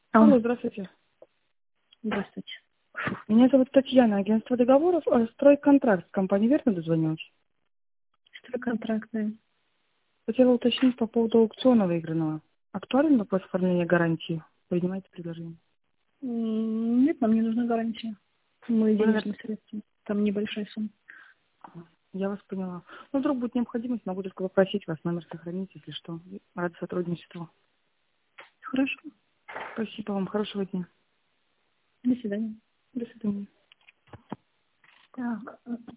Алло, здравствуйте. Здравствуйте. Меня зовут Татьяна, агентство договоров, стройконтракт. Компания верно дозвонилась? Стройконтракт, да. Хотела уточнить по поводу аукциона выигранного. Актуален вопрос оформления гарантии? Принимаете предложение? Нет, нам не нужна гарантия. Мы денежные средства. Там небольшая сумма. Я вас поняла. Ну, вдруг будет необходимость, могу только попросить вас номер сохранить, если что. Рад сотрудничеству. Хорошо. Спасибо вам. Хорошего дня. До свидания. До свидания. Так.